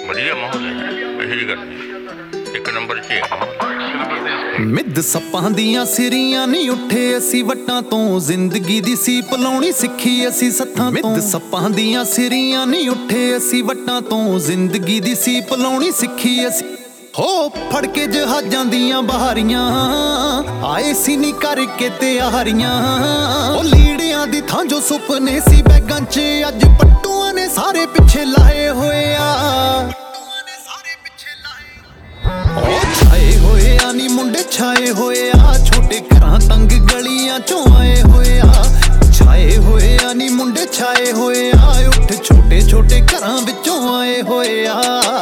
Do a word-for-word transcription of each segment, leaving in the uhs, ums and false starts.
ਵਧੀਆ ਮਾਹੌਲ ਹੈ, ਇਹੋ ਜਿਹੀ ਗੱਲ ਨਹੀਂ, ਇੱਕ ਨੰਬਰ 'ਚ ਹੈ। ਮਿੱਧ ਸੱਪਾਂ ਦੀਆਂ ਸਿਰੀਆਂ ਨਹੀਂ ਉੱਠੇ ਅਸੀਂ ਵੱਟਾਂ ਤੋਂ, ਜ਼ਿੰਦਗੀ ਦੀ ਸੀਪ ਲਾਉਣੀ ਸਿੱਖੀ ਅਸੀਂ ਸੱਥਾਂ ਤੋਂ। ਮਿੱਧ ਸੱਪਾਂ ਦੀਆਂ ਸਿਰੀਆਂ ਨਹੀਂ ਉੱਠੇ ਅਸੀਂ ਵੱਟਾਂ ਤੋਂ, ਜ਼ਿੰਦਗੀ ਦੀ ਸੀਪ ਲਾਉਣੀ ਸਿੱਖੀ ਅਸੀਂ। ਹੋ ਫੜ ਕੇ ਜਹਾਜ਼ਾਂ ਦੀਆਂ ਬਹਾਰੀਆਂ ਆਏ ਸੀ ਨੀ ਕਰਕੇ ਤਿਆਰੀਆਂ, ਉਹ ਲੀੜਿਆਂ ਦੀ ਥਾਂ ਜੋ ਸੁਪਨੇ ਸੀ ਬੈਗਾਂ 'ਚ ਅੱਜ ਪੱਟੂਆਂ ਨੇ ਸਾਰੇ ਪਿੱਛੇ ਲਾਏ ਹੋਏ ਆ। ਉਹ ਛਾਏ ਹੋਏ ਆ ਨੀ ਮੁੰਡੇ ਛਾਏ ਹੋਏ ਆ, ਛੋਟੇ ਘਰਾਂ ਤੰਗ ਗਲੀਆਂ 'ਚੋਂ ਆਏ ਹੋਏ ਆ। ਛਾਏ ਹੋਏ ਆ ਨੀ ਮੁੰਡੇ ਛਾਏ ਹੋਏ ਆ, ਉੱਠ ਛੋਟੇ ਛੋਟੇ ਘਰਾਂ ਵਿੱਚੋਂ ਆਏ ਹੋਏ ਆ।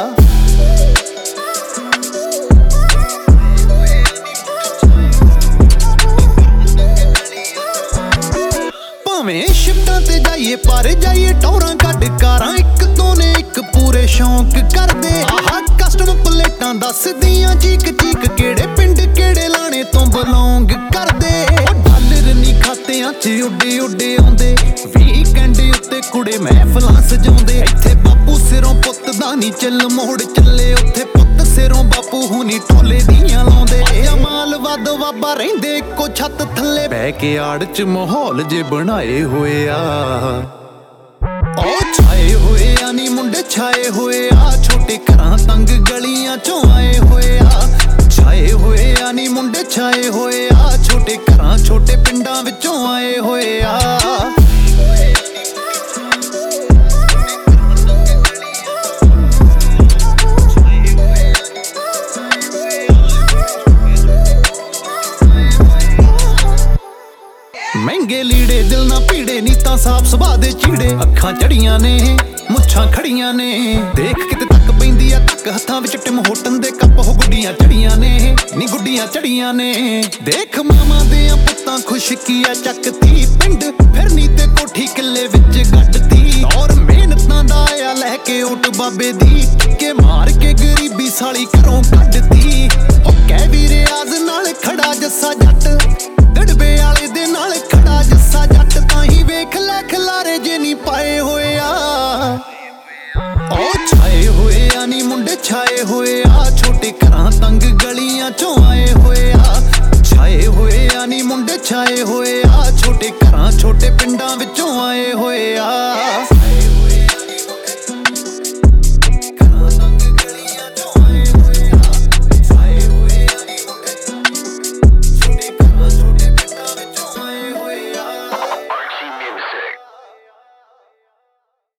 ਭਾਵੇਂ ਸ਼ਿਫਟਾਂ ਤੇ ਜਾਈਏ ਪਰ ਜਾਈਏ ਟੌਰਾਂ ਕੱਢ ਕਾਰਾਂ, ਇੱਕ ਤੋਂ ਨੇ ਇੱਕ ਪੂਰੇ ਸ਼ੌਂਕ ਕਰਦੇ। ਆਹ ਕਸਟਮ ਪਲੇਟਾਂ ਦੱਸਦੀਆਂ ਚੀਕ ਚੀਕ ਕਿਹੜੇ ਪਿੰਡ ਕਿਹੜੇ ਲਾਣੇ ਤੋਂ ਬਿਲੋਂਗ ਕਰਦੇ। ਉਹ ਡਾਲਰ ਨੀ ਖਾਤਿਆਂ 'ਚ ਉੱਡੇ ਉੱਡੇ ਆਉਂਦੇ, ਵੀਕਐਂਡ ਉੱਤੇ ਕੁੜੇ ਮਹਿਫਲਾਂ ਸਜਾਉਂਦੇ। ਇੱਥੇ ਬਾਪੂ ਸਿਰੋਂ ਪੁੱਤ ਦਾ ਨੀ ਚੱਲ ਮੋੜ ਚੱਲੇ, ਉੱਥੇ ਪੁੱਤ ਸਿਰੋਂ ਬਾਪੂ ਹੁਣੀ ਢੋਲੇ ਦੀਆਂ ਲਾਉਂਦੇ। ਮਾਲ ਵੱਧ ਵਾਬਾ ਰਹਿੰਦੇ ਇੱਕੋ ਛੱਤ ਥੱਲੇ ਬਹਿ ਕੇ ਆੜ 'ਚ ਮਾਹੌਲ ਜੇ ਬਣਾਏ ਹੋਏ ਆ। ਉਹ ਛਾਏ ਹੋਏ ਆ ਨੀ ਮੁੰਡੇ ਛਾਏ ਹੋਏ ਆ, ਛੋਟੇ ਘਰਾਂ ਤੰਗ ਗਲੀਆਂ 'ਚੋਂ ਆਏ ਹੋਏ ਆ। ਛਾਏ ਹੋਏ ਆ ਨੀ ਮੁੰਡੇ ਛਾਏ ਹੋਏ ਆ, ਛੋਟੇ ਘਰਾਂ ਛੋਟੇ ਪਿੰਡਾਂ ਵਿੱਚੋਂ ਆਏ ਹੋਏ ਆ। ਮਹਿੰਗੇ ਲੀੜੇ ਦਿਲ ਨਾ ਪੀੜੇ ਨੀ ਤਾਂ ਸਾਫ ਸੁਭਾਅ ਦੇ ਚੀੜੇ, ਅੱਖਾਂ ਚੜੀਆਂ ਨੇ ਮੁੱਛਾਂ ਖੜੀਆਂ ਨੇ। ਦੇਖ ਕਿਤੇ ਤੱਕ ਪੈਂਦੀ ਆ ਤੱਕ ਹੱਥਾਂ ਵਿੱਚ ਟਿਮ ਹੋਟਨ ਦੇ ਕੱਪ, ਹੋ ਗੁੱਡੀਆਂ ਚੜੀਆਂ ਨੇ ਨੀ ਗੁੱਡੀਆਂ ਚੜੀਆਂ ਨੇ। ਦੇਖ ਮਾਵਾਂ ਦੇ ਪੁੱਤਾਂ ਖੁਸ਼ਕੀਆਂ ਚੱਕਤੀ, ਪਿੰਡ ਫਿਰਨੀ ਤੇ ਕੋਠੀ ਕਿੱਲੇ ਵਿੱਚ ਗੱਡਤੀ। ਔਰ ਮਿਹਨਤਾਂ ਦਾ ਆ ਲੈ ਕੇ ਓਟ ਬਾਬੇ ਦੀ, ਟੱਕੇ ਮਾਰ ਕੇ ਗਰੀਬੀ ਸਾਲੀ ਘਰੋਂ ਕੱਢਤੀ। ਉਹ ਕਹਿ ਵੀ ਰਿਆਜ਼ ਨਾਲ ਖੜਾ ਜੱਸਾ ਜੱਟ, ਡੜਬੇ ਵਾਲੇ ਦੇ ਨਾਲ ਖੜਾ ਜੱਸਾ ਜੱਟ, ਤਾਂ ਹੀ ਵੇਖ ਲੈ ਖਲਾਰੇ ਜੇ ਨੀ ਪਾਏ ਹੋਏ ਆ। ਉਹ ਛਾਏ ਹੋਏ ਆ ਨੀ ਮੁੰਡੇ ਛਾਏ ਹੋਏ ਆ, ਛੋਟੇ ਘਰਾਂ ਤੰਗ ਗਲੀਆਂ 'ਚੋਂ ਆਏ ਹੋਏ ਆ। ਛਾਏ ਹੋਏ ਆ ਨੀ ਮੁੰਡੇ ਛਾਏ ਹੋਏ ਆ, ਛੋਟੇ ਘਰਾਂ ਛੋਟੇ ਪਿੰਡਾਂ ਵਿੱਚੋਂ ਆਏ ਹੋਏ ਆ।